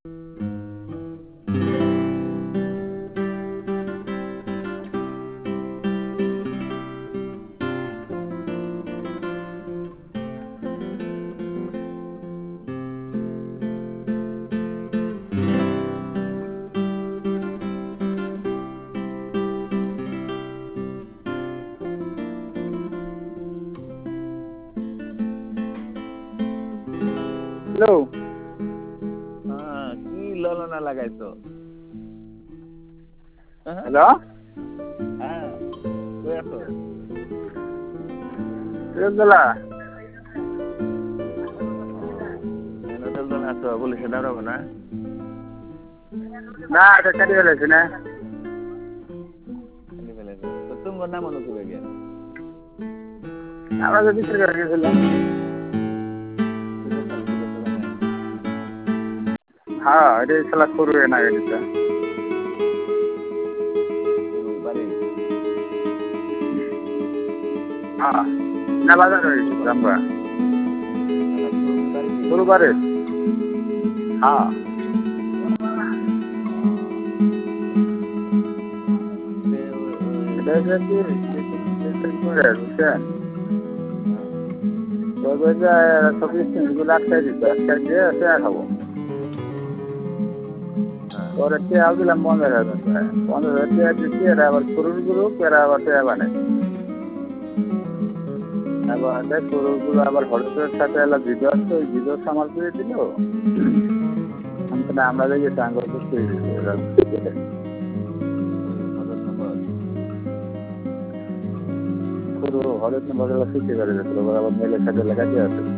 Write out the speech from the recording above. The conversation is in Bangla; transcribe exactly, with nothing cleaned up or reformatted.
হ্যালো। হ্যাঁ, কি ললনা লাগাইছো? হ্যালো। হ্যাঁ, কই আছো? রোজলা। মেন হোটেল তো আছো, পুলিশে দাঁড়াবো না? না, এটা কাটি ফেলেছি না। খালি ফেলেছে। তো তোমার নাম অনু করে গেল। আমরা তো বিচার করে গেছিলাম। বুঝে চালু করে চলে নাই। হ্যাঁ, এটা খেলা করবে না এটা। শুরু বাড়ি। হ্যাঁ, না বাজার হয়েছে আমরা। না শুরু বাড়ি কি? শুরু করে। হ্যাঁ। তে ওই এটা হচ্ছে কি বুঝছেন বলবে যে চব্বিশ দিনগুলো আটকাই দিতে আটকাই দিয়ে শেয়া খাবো পরে টেয়াও দিলাম পনেরো হাজার টাকা পনেরো হাজার টাকা দিচ্ছি এরা আবার শুরুর গ্রুপ এরা আবার টেয়া বানাই এবার শুরুর গ্রুপ আবার হলুদের সাথে এলা ভিডিও আসতো ওই ভিডিও সামাল করে দিল আমরা দেখি টাঙ্গর করতে পুরো হলুদ নম্বর ছুটি করে দিয়েছিল আবার মেলের সাথে লেখা দিয়ে আছে